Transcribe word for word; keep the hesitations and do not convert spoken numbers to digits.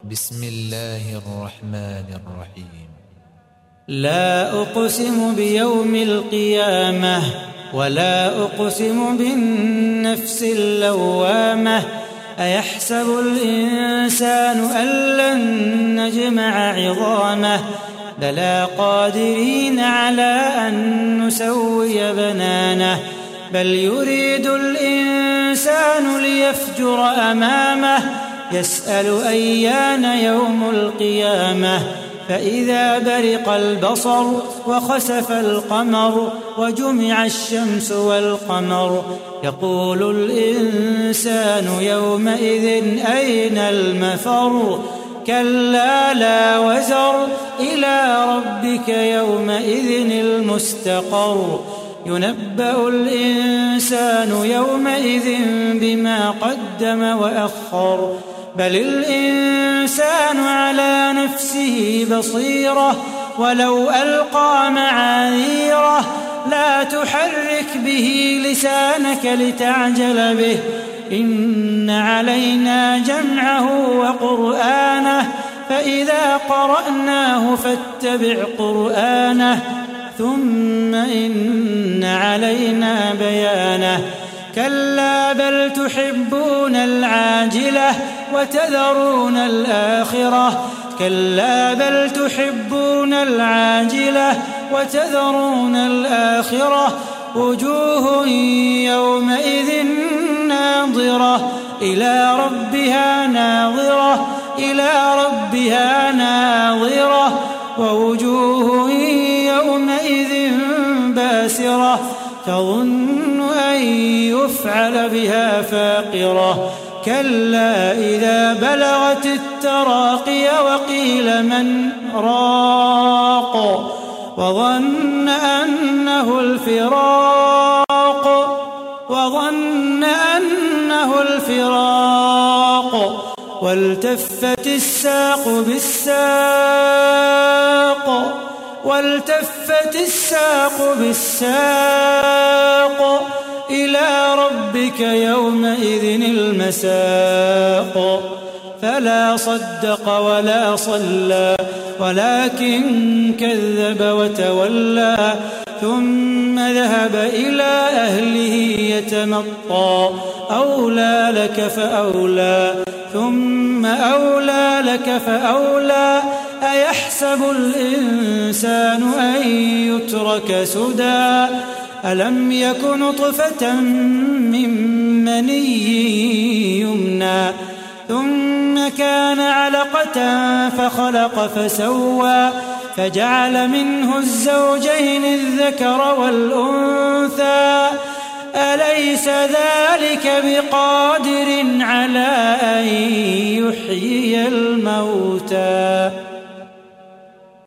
بسم الله الرحمن الرحيم. لا أقسم بيوم القيامة ولا أقسم بالنفس اللوامة أيحسب الإنسان أن لن نجمع عظامه بلى قادرين على أن نسوي بنانه بل يريد الإنسان ليفجر أمامه يسأل أيان يوم القيامة فإذا برق البصر وخسف القمر وجمع الشمس والقمر يقول الإنسان يومئذ أين المفر كلا لا وزر إلى ربك يومئذ المستقر ينبأ الإنسان يومئذ بما قدم وأخر بل الإنسان على نفسه بصيرة ولو ألقى معاذيره لا تحرك به لسانك لتعجل به إن علينا جمعه وقرآنه فإذا قرأناه فاتبع قرآنه ثم إن علينا بيانه كلا بل تحبون العاجلة وتذرون الآخرة كلا بل تحبون العاجلة وتذرون الآخرة وجوه يومئذ ناظرة إلى ربها ناظرة إلى ربها ناظرة ووجوه يومئذ باسرة تظن أن يفعل بها فاقرة كلا إذا بلغت التراقي وقيل من راق وظن أنه الفراق وظن أنه الفراق والتفت الساق بالساق والتفت الساق بالساق إلى ربك يومئذ المساق فلا صدق ولا صلى ولكن كذب وتولى ثم ذهب إلى أهله يتمطى أولى لك فأولى ثم أولى لك فأولى أيحسب الإنسان أن يترك سدى ألم يك نطفة من مني يمنى ثم كان علقة فخلق فسوى فجعل منه الزوجين الذكر والأنثى أليس ذلك بقادر على أن يحيي